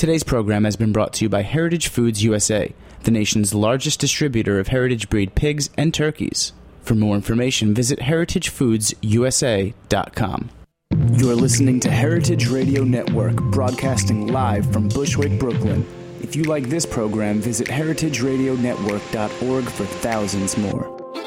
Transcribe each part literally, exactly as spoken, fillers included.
Today's program has been brought to you by Heritage Foods U S A, the nation's largest distributor of heritage breed pigs and turkeys. For more information, visit heritage foods u s a dot com. You're listening to Heritage Radio Network, broadcasting live from Bushwick, Brooklyn. If you like this program, visit heritage radio network dot org for thousands more.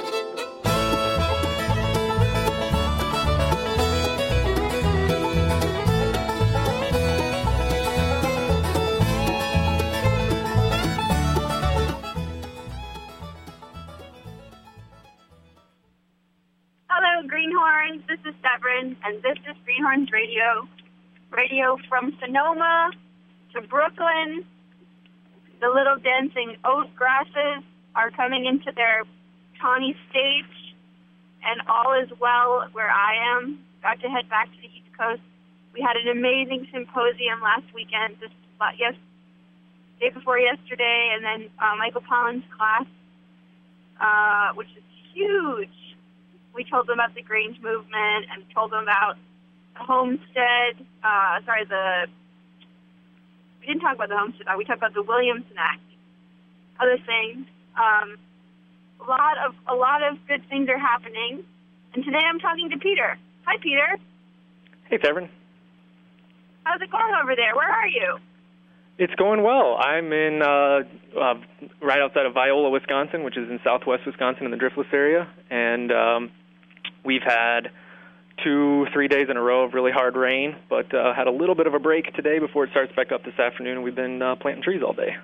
This is Severin, and this is Greenhorns Radio. Radio from Sonoma to Brooklyn. The little dancing oat grasses are coming into their tawny stage, and all is well where I am. Got to head back to the East Coast. We had an amazing symposium last weekend, this yes, day before yesterday, and then uh, Michael Pollan's class, uh, which is huge. We told them about the Grange movement and told them about the Homestead, uh, sorry, the, we didn't talk about the Homestead Act, we talked about the Williamson Act, other things. Um, a lot of, a lot of good things are happening. And today I'm talking to Peter. Hi, Peter. Hey, Severin. How's it going over there? Where are you? It's going well. I'm in uh, uh, right outside of Viola, Wisconsin, which is in southwest Wisconsin in the Driftless area, and um, we've had two, three days in a row of really hard rain, but uh, had a little bit of a break today before it starts back up this afternoon, and we've been uh, planting trees all day.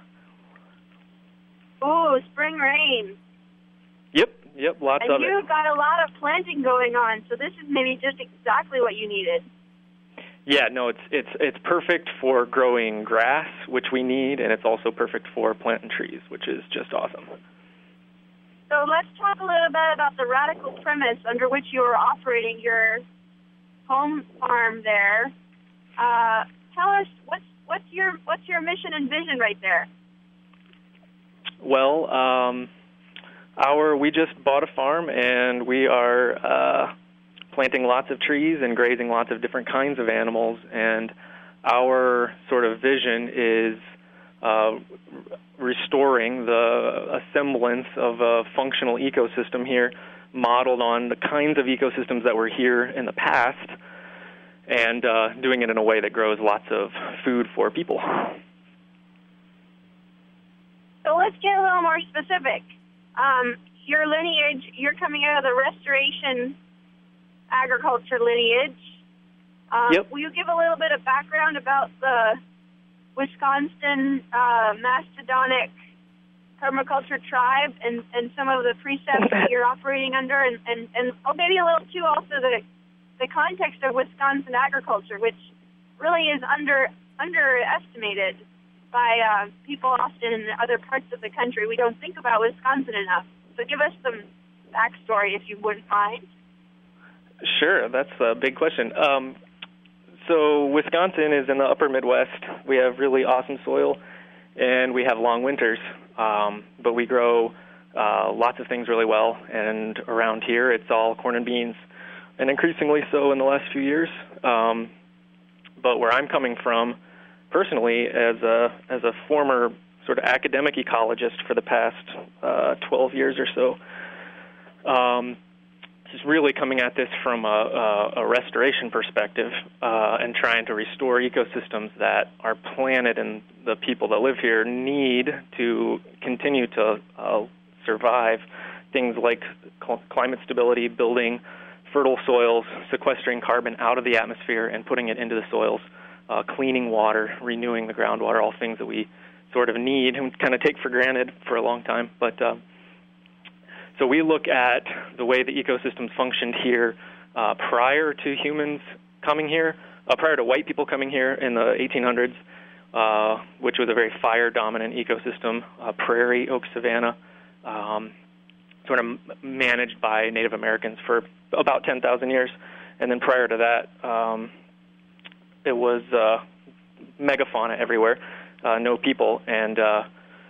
Oh, spring rain. Yep, yep, lots and of it. And you've got a lot of planting going on, so this is maybe just exactly what you needed. Yeah, no, it's it's it's perfect for growing grass, which we need, and it's also perfect for planting trees, which is just awesome. So let's talk a little bit about the radical premise under which you are operating your home farm there. Uh, tell us what's what's your what's your mission and vision right there? Well, um, our we just bought a farm, and we are Uh, planting lots of trees and grazing lots of different kinds of animals, and our sort of vision is uh, restoring the a semblance of a functional ecosystem here, modeled on the kinds of ecosystems that were here in the past, and uh, doing it in a way that grows lots of food for people. So let's get a little more specific. Um, your lineage, you're coming out of the restoration agriculture lineage. Um, yep. Will you give a little bit of background about the Wisconsin uh, mastodonic permaculture tribe and, and some of the precepts that you're operating under, and, and, and oh, maybe a little too also the the context of Wisconsin agriculture, which really is under underestimated by uh, people often in other parts of the country. We don't think about Wisconsin enough. So give us some backstory, if you wouldn't mind. Sure, that's a big question. Um, so Wisconsin is in the upper Midwest. We have really awesome soil, and we have long winters, um, but we grow uh, lots of things really well, and around here it's all corn and beans, and increasingly so in the last few years. Um, but where I'm coming from, personally, as a, as a former sort of academic ecologist for the past uh, twelve years or so, um, is really coming at this from a, a, a restoration perspective uh, and trying to restore ecosystems that our planet and the people that live here need to continue to uh, survive. Things like cl- climate stability, building fertile soils, sequestering carbon out of the atmosphere and putting it into the soils, uh, cleaning water, renewing the groundwater, all things that we sort of need and kind of take for granted for a long time. But uh, So we look at the way the ecosystems functioned here uh, prior to humans coming here, uh, prior to white people coming here in the eighteen hundreds, uh, which was a very fire-dominant ecosystem, uh, prairie, oak savanna, um, sort of managed by Native Americans for about ten thousand years. And then prior to that, um, it was uh, megafauna everywhere, uh, no people, and uh,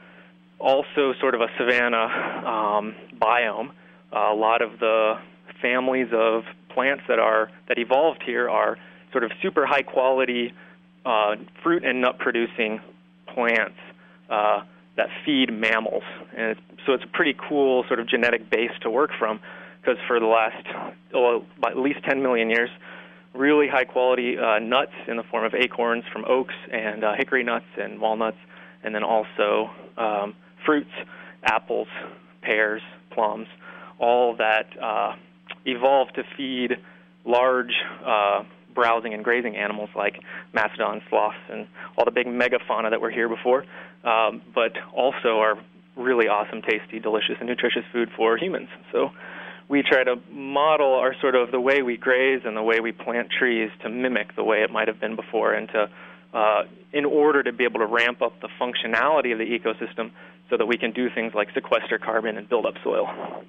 also sort of a savanna um, biome. Uh, a lot of the families of plants that are that evolved here are sort of super high quality uh, fruit and nut-producing plants uh, that feed mammals. And it's, so it's a pretty cool sort of genetic base to work from, because for the last well, at least ten million years, really high-quality uh, nuts in the form of acorns from oaks and uh, hickory nuts and walnuts, and then also um, fruits, apples, pears, plums, all that uh, evolved to feed large uh, browsing and grazing animals like mastodons, sloths, and all the big megafauna that were here before, um, but also are really awesome, tasty, delicious, and nutritious food for humans. So we try to model our sort of the way we graze and the way we plant trees to mimic the way it might have been before, and to uh, in order to be able to ramp up the functionality of the ecosystem so that we can do things like sequester carbon and build up soil.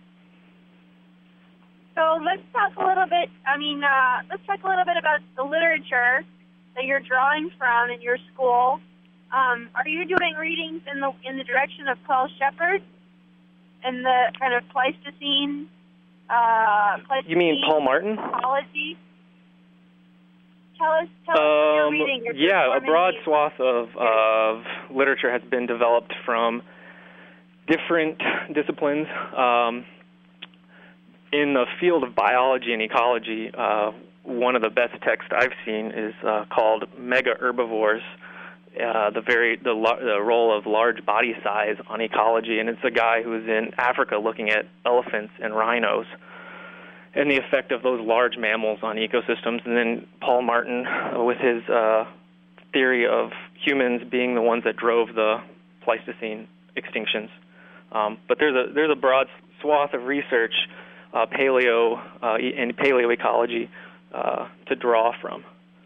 So let's talk a little bit, I mean, uh, let's talk a little bit about the literature that you're drawing from in your school. Um, are you doing readings in the in the direction of Paul Shepard and the kind of Pleistocene? Uh, Pleistocene you mean Paul Martin? Ecology? Tell us, tell us um, what you're reading. You're yeah, a broad these. swath of, of literature has been developed from different disciplines. Um, in the field of biology and ecology, uh, one of the best texts I've seen is uh, called Mega Herbivores, uh, the very the, the role of large body size on ecology, and it's a guy who's in Africa looking at elephants and rhinos and the effect of those large mammals on ecosystems. And then Paul Martin, uh, with his uh, theory of humans being the ones that drove the Pleistocene extinctions. Um, but there's a there's a broad swath of research, uh, paleo uh, and paleoecology, uh, to draw from.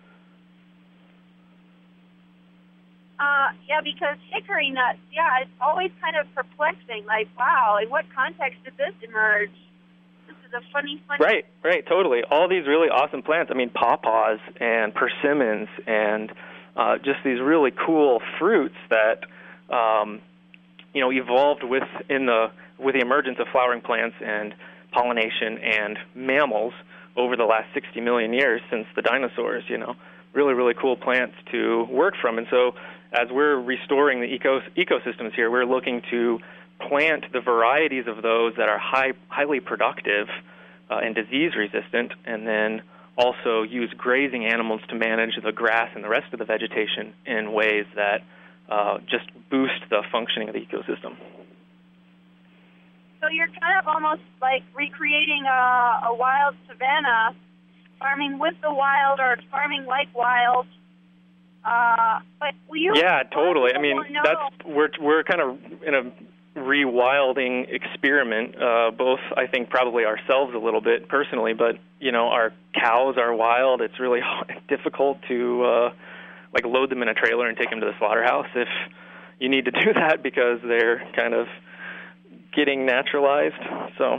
Uh, yeah, because hickory nuts, yeah, it's always kind of perplexing. Like, wow, in what context did this emerge? This is a funny, funny... Right, right, totally. All these really awesome plants. I mean, pawpaws and persimmons and uh, just these really cool fruits that, um, you know, evolved with in the with the emergence of flowering plants and pollination and mammals over the last sixty million years since the dinosaurs, you know. Really, really cool plants to work from. And so as we're restoring the ecos- ecosystems here, we're looking to plant the varieties of those that are high, highly productive uh, and disease-resistant, and then also use grazing animals to manage the grass and the rest of the vegetation in ways that uh, just boost the functioning of the ecosystem. So you're kind of almost like recreating a, a wild savanna, farming with the wild or farming like wild. Uh, but you yeah, totally. I mean, know. that's we're we're kind of in a rewilding experiment. Uh, both, I think, probably ourselves a little bit personally, but you know, our cows are wild. It's really difficult to uh, like load them in a trailer and take them to the slaughterhouse if you need to do that because they're kind of getting naturalized. So,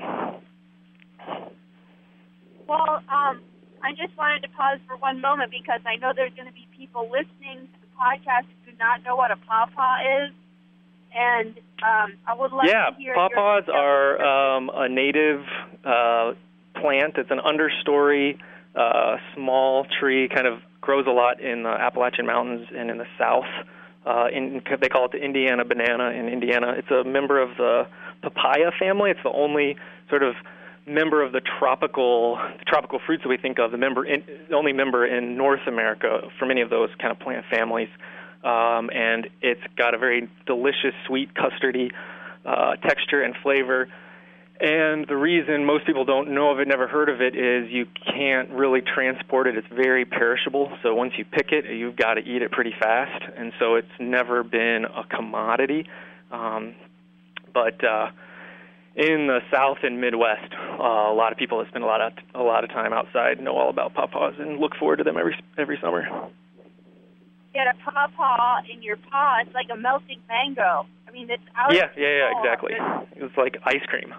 well, um. I just wanted to pause for one moment because I know there's going to be people listening to the podcast who do not know what a pawpaw is, and um, I would like yeah, to hear pawpaws your... are um, a native uh, plant. It's an understory, uh, small tree, kind of grows a lot in the Appalachian Mountains and in the South. Uh, in, they call it the Indiana banana in Indiana. It's a member of the papaya family. It's the only sort of member of the tropical the tropical fruits that we think of, the member in, the only member in North America for many of those kind of plant families. Um, and it's got a very delicious, sweet, custardy uh, texture and flavor. And the reason most people don't know of it, never heard of it, is you can't really transport it. It's very perishable. So once you pick it, you've got to eat it pretty fast. And so it's never been a commodity. Um, but uh, in the South and Midwest, uh, a lot of people that spend a lot of a lot of time outside know all about pawpaws and look forward to them every every summer. Get a pawpaw in your paw. It's like a melting mango. I mean, it's out. Yeah, yeah, yeah, exactly. It's like ice cream.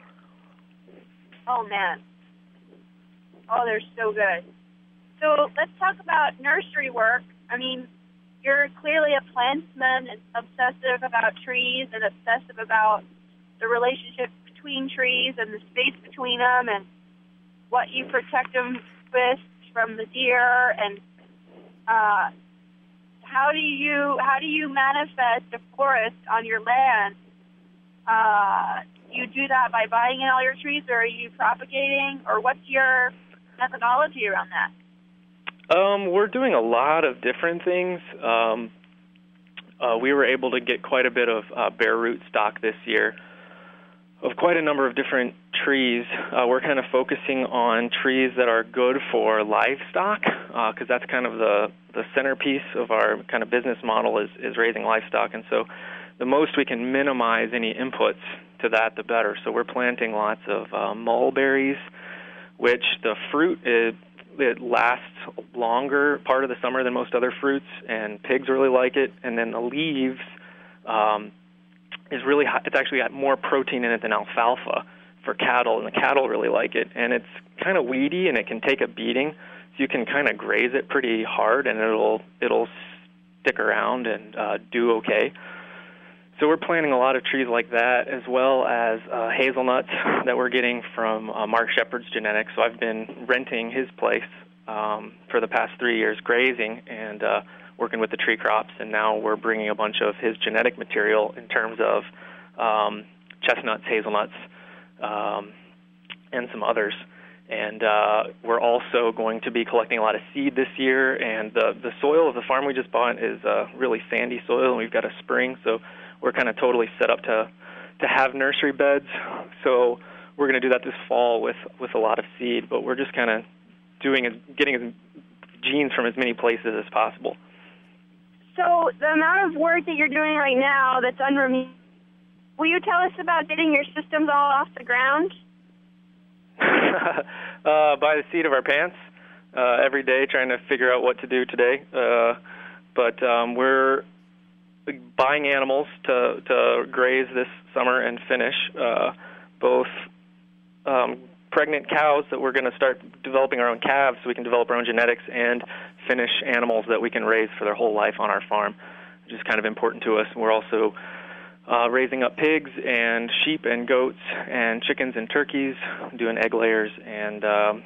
Oh man. Oh, they're so good. So let's talk about nursery work. I mean, you're clearly a plantsman and obsessive about trees and obsessive about the relationship between trees and the space between them and what you protect them with from the deer. And uh, how do you how do you manifest a forest on your land? Uh, you do that by buying in all your trees, or are you propagating, or what's your methodology around that? Um, we're doing a lot of different things. Um, uh, we were able to get quite a bit of uh, bare root stock this year of quite a number of different trees. Uh, we're kind of focusing on trees that are good for livestock, because uh, that's kind of the, the centerpiece of our kind of business model is, is raising livestock. And so the most we can minimize any inputs to that, the better. So we're planting lots of uh, mulberries, which the fruit is, it lasts longer part of the summer than most other fruits, and pigs really like it. And then the leaves, um, is really high. It's actually got more protein in it than alfalfa for cattle, and the cattle really like it. And it's kind of weedy, and it can take a beating, so you can kind of graze it pretty hard, and it'll it'll stick around and uh, do okay. So we're planting a lot of trees like that, as well as uh, hazelnuts that we're getting from uh, Mark Shepard's genetics. So I've been renting his place um, for the past three years, grazing, and uh, working with the tree crops, and now we're bringing a bunch of his genetic material in terms of um, chestnuts, hazelnuts, um, and some others. And uh, we're also going to be collecting a lot of seed this year, and the, the soil of the farm we just bought is uh, really sandy soil, and we've got a spring, so we're kind of totally set up to, to have nursery beds. So we're going to do that this fall with, with a lot of seed, but we're just kind of doing as, getting as genes from as many places as possible. So the amount of work that you're doing right now that's unremitting, will you tell us about getting your systems all off the ground? uh, by the seat of our pants uh, every day, trying to figure out what to do today. Uh, but um, we're buying animals to, to graze this summer and finish, uh, both um, pregnant cows that we're going to start developing our own calves so we can develop our own genetics, and finish animals that we can raise for their whole life on our farm, which is kind of important to us. We're also uh, raising up pigs and sheep and goats and chickens and turkeys, doing egg layers and um,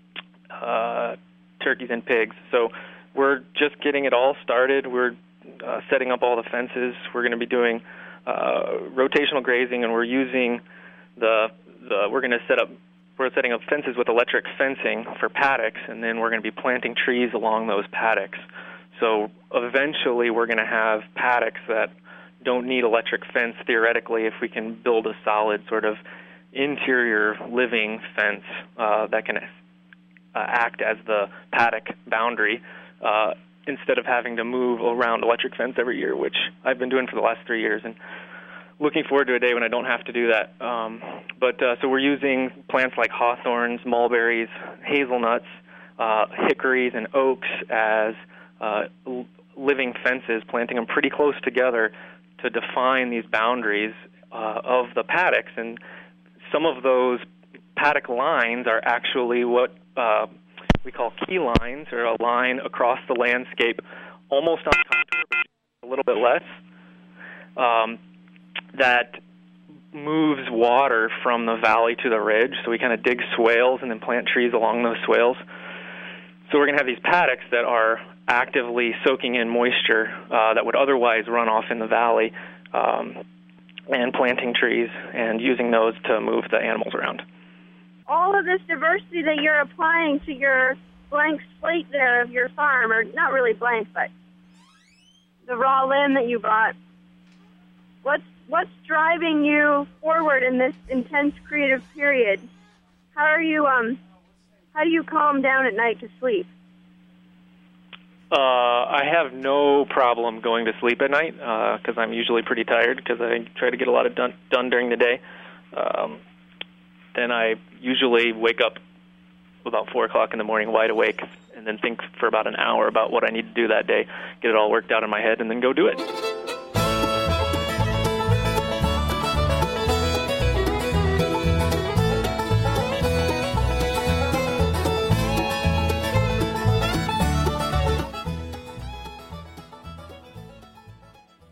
uh, turkeys and pigs. So we're just getting it all started. We're uh, setting up all the fences. We're going to be doing uh, rotational grazing, and we're using the, the we're going to set up We're setting up fences with electric fencing for paddocks, and then we're going to be planting trees along those paddocks. So eventually we're going to have paddocks that don't need electric fence, theoretically, if we can build a solid sort of interior living fence uh, that can uh, act as the paddock boundary uh, instead of having to move around electric fence every year, which I've been doing for the last three years. And looking forward to a day when I don't have to do that. Um, but uh, so we're using plants like hawthorns, mulberries, hazelnuts, uh, hickories, and oaks as uh, l- living fences, planting them pretty close together to define these boundaries uh, of the paddocks. And some of those paddock lines are actually what uh, we call key lines, or a line across the landscape, almost on contour, but a little bit less. Um, that moves water from the valley to the ridge. So we kind of dig swales and then plant trees along those swales. So we're going to have these paddocks that are actively soaking in moisture uh, that would otherwise run off in the valley, um, and planting trees and using those to move the animals around. All of this diversity that you're applying to your blank slate there of your farm, or not really blank, but the raw land that you bought, what's What's driving you forward in this intense creative period? How are you? Um, how do you calm down at night to sleep? Uh, I have no problem going to sleep at night because uh, I'm usually pretty tired because I try to get a lot of done, done during the day. Um, then I usually wake up about four o'clock in the morning, wide awake, and then think for about an hour about what I need to do that day, get it all worked out in my head, and then go do it.